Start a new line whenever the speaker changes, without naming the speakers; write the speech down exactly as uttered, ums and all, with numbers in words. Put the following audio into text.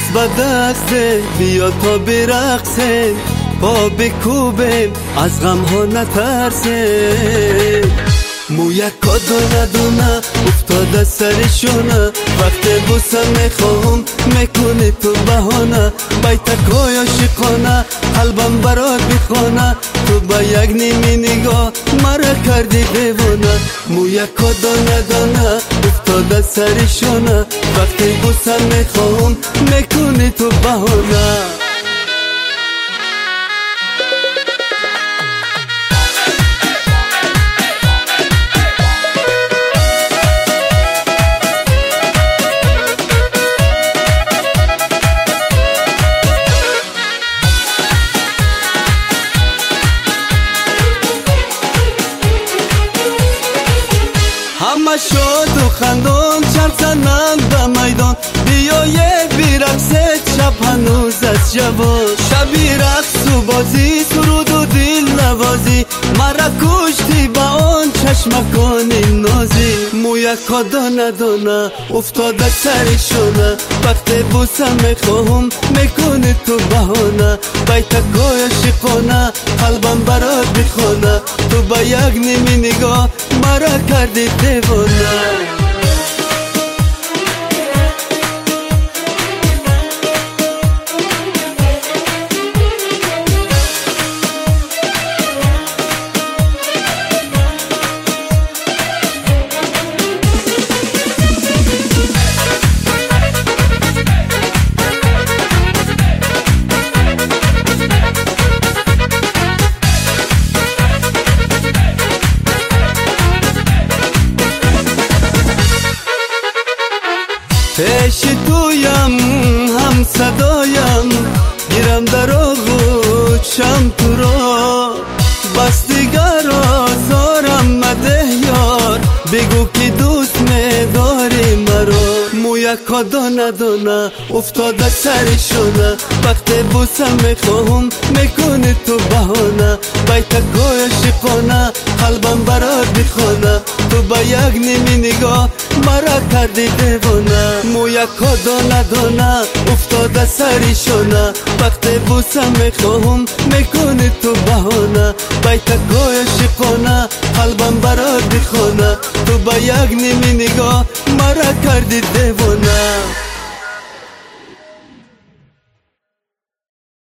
به دسته بیا تا برقصه، پا بکوبیم از غم ها نترسه. مویکا دونه دونه افتاده سرشونه، وقت بوسه میخوام میکنی تو بهانه. بیتکای عاشقانه قلبم برات بخوانه، تو با یک نیمی نگاه مرا کردی دیوانه. مویکا دونه دونه افتاده سرشونه، وقت بوسه میخوام میکنی تو بهانه. همه شاد و خندان چرخ زنند به میدان، بیا یه بیرقصه شب هنوز از جوان. شبی رقص و بازی سرود و دل نوازی، مرا کشتی با آن چشمکانی نازی. مویکا دانه دانه افتاده سرشونه، وقت بوسه میخواهم میکنی تو بهانه. بیتکای عاشقانه قلبم برات بخوانه، تو با یک نیمی نگاه مرا کردی دیوانه. پیش تویم هم صدایم، گیرم در آغوشم تو را، بس دیگر آزارم مده یار، بگو که دوست میداری مرا. مویکا دانه دانه افتاده سرشونه، وقت بوسه میخواهم میکنی تو بهانه. بیتکای عاشقانه قلبم برات بخوانه، تو با یک نیمی نگاه مرا کردی دیوانه. مویکا دانه دانه افتاده سرشونه، وقت بوسه میخواهم میکنی تو بهانه. بیتکای عاشقانه قلبم برات بخوانه، تو با یک نیمی نگاه مرا کردی دیوانه.